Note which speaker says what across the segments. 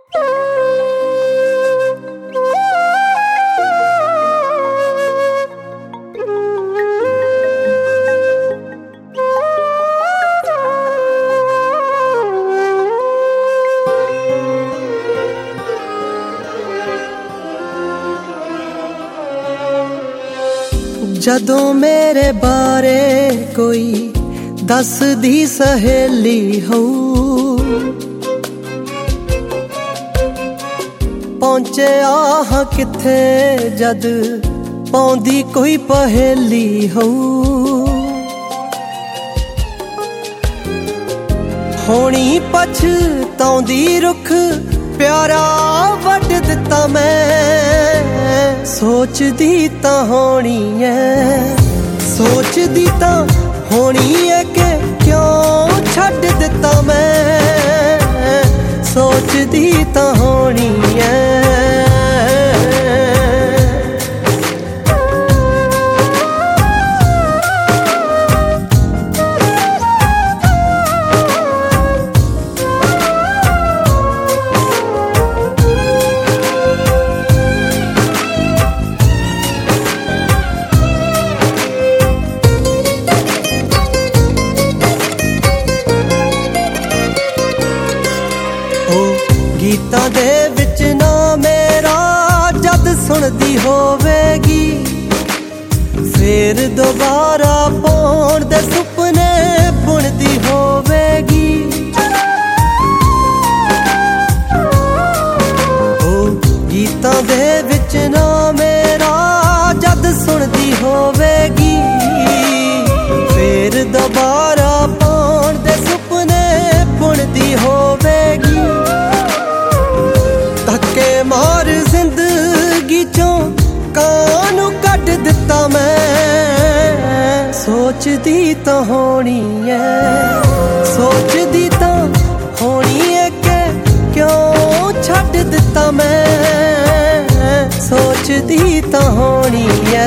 Speaker 1: जदों मेरे बारे कोई दसदी सहेली हो, पहुंचे आह किथे जद पौंदी कोई पहेली हो। होनी पछताउंदी रुख प्यारा वड दिता मैं, सोचदी तां होनी है, सोचदी तां होनी है कि क्यों छड्ड दिता मैं, सोचदी तां होनी है। गीतां दे विच ना मेरा जद सुनदी होवेगी, फिर दोबारा पाउण दे सुपने बुनदी होवेगी। ओ गीतां दे विच ना मेरा जद सुनदी होवेगी, फिर दोबारा पाउण दे सुपने बुनदी होवेगी। मार जिंदगी चों कानू कढ दिता मैं, सोचदी तां होनी है, सोचदी तां होनी है कि क्यों छड्ड दिता मैं, सोचदी तां होनी है।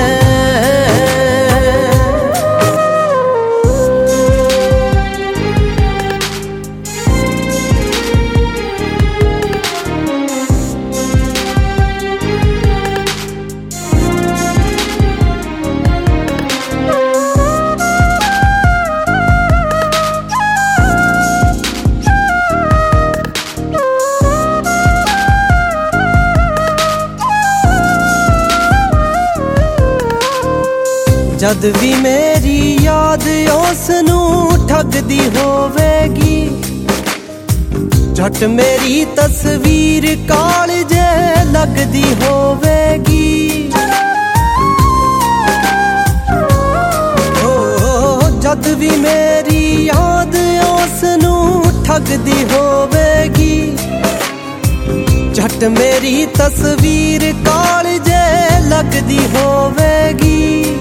Speaker 1: जद भी मेरी याद उसनू ठगदी होवेगी, झट मेरी तस्वीर कालजे लगदी होवेगी। जद भी मेरी याद उसनू ठगदी होवेगी, झट मेरी तस्वीर कालजे लगदी होवेगी।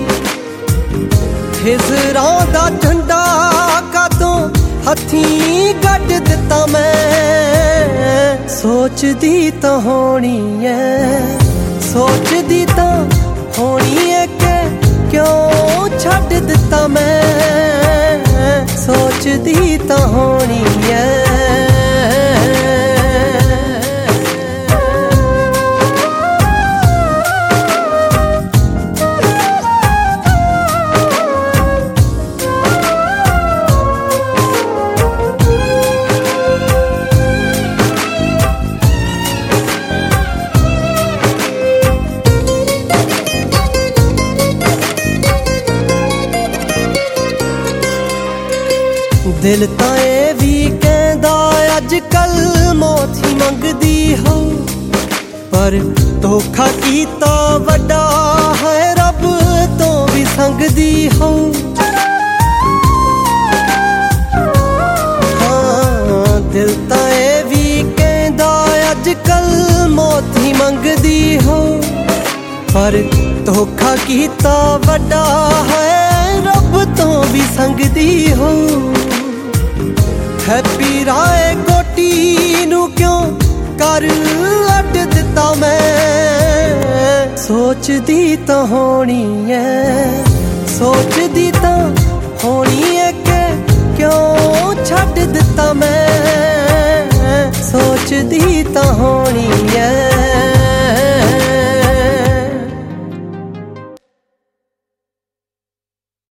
Speaker 1: हिजरां दा झंडा कदों हथीं गड्ड दिता मैं, सोचदी तां होनी है, सोचदी तां होनी है कि क्यों छड्ड दिता मैं, सोचदी तां होनी है। दिल तां ए भी कहंदा अजकल मौत ही मंगदी हो, पर धोखा कीता वड्डा है रब तो भी संगदी हो। हाँ दिल तां ए भी कहंदा अजकल मौत ही मंगदी हो, पर धोखा कीता वड्डा है रब तो भी संगदी हो। हैप्पी राय गोटी नू क्यों कर अड्ड दिता मैं, सोचदी तां होनी है, सोचदी तां होनी है कि क्यों छड्ड दिता मैं, सोच ਸੋਚਦੀ ਤਾਂ ਹੋ